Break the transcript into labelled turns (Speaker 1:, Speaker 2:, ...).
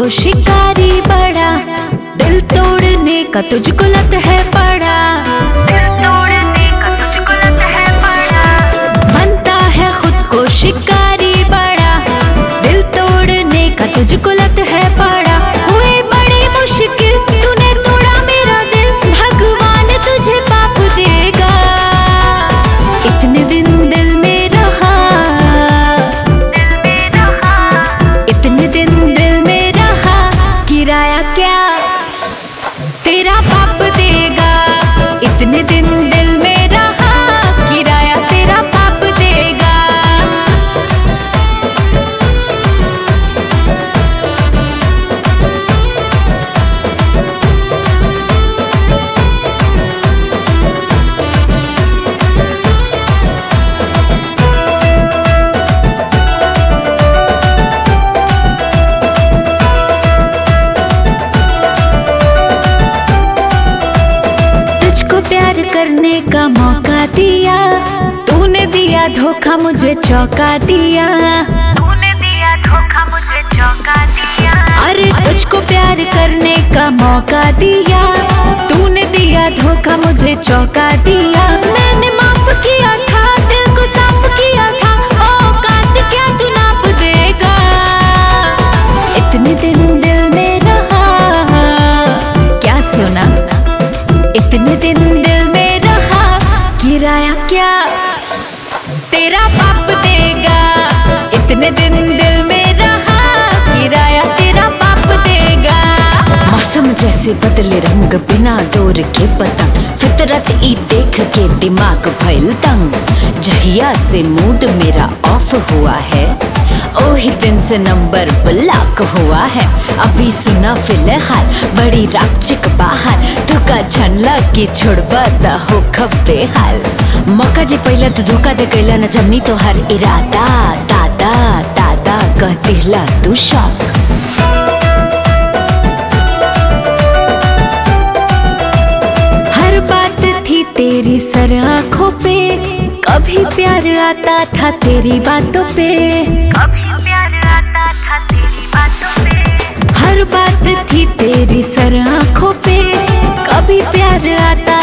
Speaker 1: को शिकारी बड़ा, दिल तोड़ने का तुझको लत है पड़ा, दिल तोड़ने का तुझको लत है पड़ा। बनता है खुद को शिकारी बड़ा, दिल तोड़ने का तुझको लत है पड़ा। हुए बड़ी मुश्किल तूने तोड़ा मेरा दिल, भगवान तुझे पाप देगा। इतने दिन दिल में रहा, इतने दिन दिल में रहा, किराया क्या तेरा बाप देगा। इतने दिन दिल में रहा, किराया तेरा बाप देगा। प्यार करने का मौका दिया, तूने दिया धोखा मुझे चौंका दिया, तूने दिया धोखा मुझे चौंका दिया। अरे तुझको प्यार करने का मौका दिया, तूने दिया धोखा मुझे चौंका दिया। मैंने माफ किया था, दिल को साफ किया था, औकात क्या तू नाप देगा। इतने दिन दिल में रहा, क्या सुना, इतने दिन दिल में रहा, किराया क्या तेरा बाप देगा। इतने दिन दिल में रहा, किराया तेरा बाप देगा। मौसम जैसे बदले रंग बिना डोर के पतंग, फितरत ई देख के दिमाग भइल तंग। जहिया से मूड मेरा ऑफ हुआ है, ओही दिन से नंबर ब्लॉक हुआ है। अभी सुना फिलहाल बड़ी रापचिक बाहर, धोखा छनला के छोड़बा त हो खब्बे हाल। मौका जे पहला तो धोखा दे कैला न जमनी तो हर इरादा, दादा दादा कह दिला तू शौक। हर बात थी तेरी सर आँखों पे, कभी प्यार आता था तेरी बातों पे, कभी प्यार आता था तेरी बातों पे। हर बात थी तेरी सर आँखों पे, कभी प्यार आता